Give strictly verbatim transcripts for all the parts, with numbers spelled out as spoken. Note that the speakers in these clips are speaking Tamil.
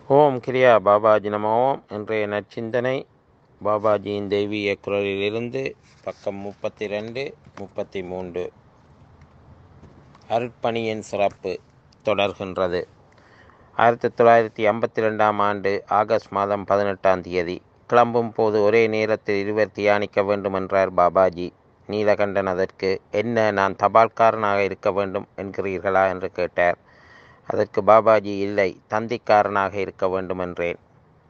ஓம் கிரியா பாபாஜி நம ஓம். இன்றைய நற்சிந்தனை பாபாஜியின் தெய்வீக குரலிலிருந்து பக்கம் முப்பத்தி ரெண்டு முப்பத்தி மூன்று. அருட்பணியின் சிறப்பு தொடர்கின்றது. ஆயிரத்தி தொள்ளாயிரத்தி ஐம்பத்தி ரெண்டாம் ஆண்டு ஆகஸ்ட் மாதம் பதினெட்டாம் தேதி கிளம்பும் போது ஒரே நேரத்தில் இருவர் தியானிக்க வேண்டும் என்றார் பாபாஜி. நீலகண்டன் அதற்கு, என்ன, நான் தபால்காரனாக இருக்க வேண்டும் என்கிறீர்களா என்று கேட்டார். அதற்கு பாபாஜி, இல்லை, தந்திக்காரனாக இருக்க வேண்டும் என்றேன்.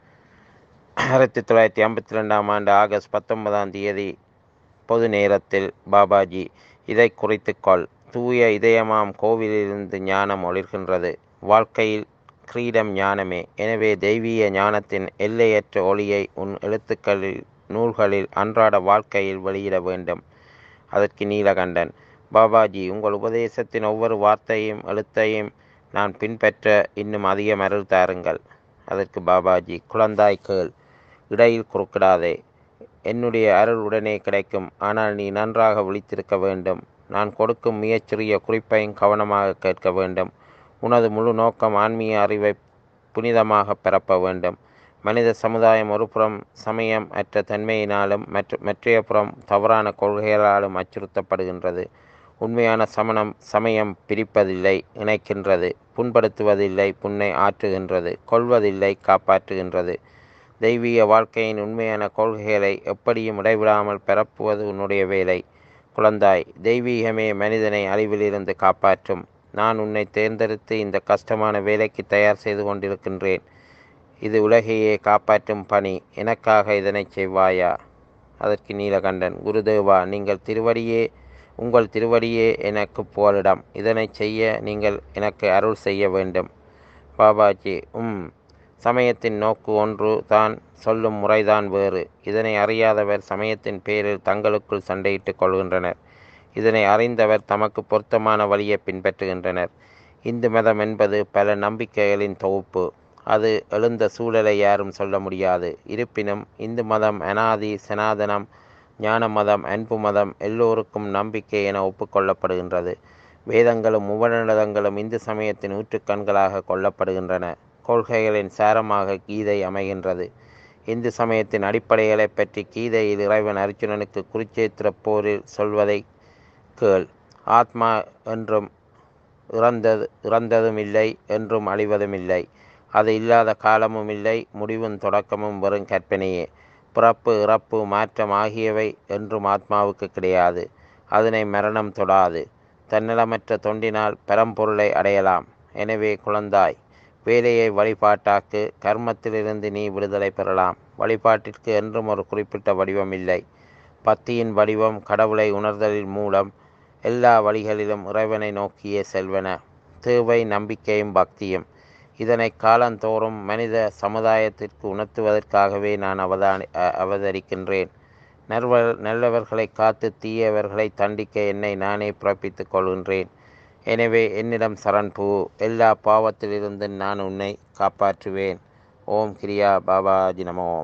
ஆயிரத்தி தொள்ளாயிரத்தி ஐம்பத்தி ரெண்டாம் ஆண்டு ஆகஸ்ட் பத்தொன்பதாம் தேதி பொது நேரத்தில் பாபாஜி, இதை குறித்துக்கொள், தூய இதயமாம் கோவிலிருந்து ஞானம் ஒளிர்கின்றது. வாழ்க்கையில் கிரீடம் ஞானமே. எனவே தெய்வீக ஞானத்தின் எல்லையற்ற ஒளியை உன் எழுத்துக்களில், நூல்களில், அன்றாட வாழ்க்கையில் வெளியிட வேண்டும். அதற்கு நீலகண்டன், பாபாஜி, உங்கள் உபதேசத்தின் ஒவ்வொரு வார்த்தையும் எழுத்தையும் நான் பின்பற்ற இன்னும் அதிகம் அருள் தாருங்கள். அதற்கு பாபாஜி, குழந்தாய் கேள், இடையில் குறுக்கிடாதே. என்னுடைய அருள் உடனே கிடைக்கும், ஆனால் நீ நன்றாக விழித்திருக்க வேண்டும். நான் கொடுக்கும் மிகச்சிறிய குறிப்பையும் கவனமாக கேட்க வேண்டும். உனது முழு நோக்கம் ஆன்மீக அறிவை புனிதமாக பரப்ப வேண்டும். மனித சமுதாயம் ஒரு புறம் சமயம் அற்ற தன்மையினாலும் மற்ற மற்றைய புறம் தவறான கொள்கைகளாலும் அச்சுறுத்தப்படுகின்றது. உண்மையான சமணம் சமயம் பிரிப்பதில்லை, இணைக்கின்றது. புண்படுத்துவதில்லை, புண்ணை ஆற்றுகின்றது. கொள்வதில்லை, காப்பாற்றுகின்றது. தெய்வீக வாழ்க்கையின் உண்மையான கொள்கைகளை எப்படியும் இடைவிடாமல் பரப்புவது உன்னுடைய வேலை. குழந்தாய், தெய்வீகமே மனிதனை அழிவிலிருந்து காப்பாற்றும். நான் உன்னை தேர்ந்தெடுத்து இந்த கஷ்டமான வேலைக்கு தயார் செய்து கொண்டிருக்கின்றேன். இது உலகையே காப்பாற்றும் பணி. எனக்காக இதனை செய்வாயா? அதற்கு நீலகண்டன், குருதேவா, நீங்கள் திருவடியே உங்கள் திருவடியே எனக்கு புகலிடம். இதனை செய்ய நீங்கள் எனக்கு அருள் செய்ய வேண்டும். பாபாஜி, உம் சமயத்தின் நோக்கு ஒன்று தான், சொல்லும் முறைதான் வேறு. இதனை அறியாதவர் சமயத்தின் பேரில் தங்களுக்குள் சண்டையிட்டுக் கொள்கின்றனர். இதனை அறிந்தவர் தமக்கு பொருத்தமான வழியை பின்பற்றுகின்றனர். இந்து மதம் என்பது பல நம்பிக்கைகளின் தொகுப்பு. அது எழுந்த சூழலை யாரும் சொல்ல முடியாது. இருப்பினும் இந்து மதம் அனாதி, சனாதனம், ஞான மதம், அன்பு மதம், எல்லோருக்கும் நம்பிக்கை என ஒப்புக்கொள்ளப்படுகின்றது. வேதங்களும் உபநிடதங்களும் இந்து சமயத்தின் ஊற்றுக்கண்களாக கொள்ளப்படுகின்றன. கொள்கைகளின் சாரமாக கீதை அமைகின்றது. இந்து சமயத்தின் அடிப்படைகளை பற்றி கீதையில் இறைவன் அர்ஜுனனுக்கு குருச்சேத்திர போரில் சொல்வதை கேள். ஆத்மா என்றும் இறந்தது இறந்ததும் இல்லை, என்றும் அழிவதும் இல்லை. அது இல்லாத காலமும் இல்லை. முடிவும் தொடக்கமும் வெறும் கற்பனையே. பிறப்பு, இறப்பு, மாற்றம் ஆகியவை என்றும் ஆத்மாவுக்கு கிடையாது. அதனை மரணம் தொடாது. தன்னலமற்ற தொண்டினால் பரம்பொருளை அடையலாம். எனவே குழந்தாய், வேலையை வழிபாட்டாக்கு. கர்மத்திலிருந்து நீ விடுதலை பெறலாம். வழிபாட்டிற்கு என்றும் ஒரு குறிப்பிட்ட வடிவம் இல்லை. பக்தியின் வடிவம் கடவுளை உணர்தலின் மூலம் எல்லா வழிகளிலும் இறைவனை நோக்கியே செல்வன. தேவை நம்பிக்கையும் பக்தியும். இதனை காலந்தோறும் மனித சமுதாயத்திற்கு உணர்த்துவதற்காகவே நான் அவதானி அவதரிக்கின்றேன். நல்வ நல்லவர்களை காத்து தீயவர்களை தண்டிக்க என்னை நானே பிறப்பித்துக் கொள்கின்றேன். எனவே என்னிடம் சரண் பூ. எல்லா பாவத்திலிருந்து நான் உன்னை காப்பாற்றுவேன். ஓம் கிரியா பாபாஜி நமோ.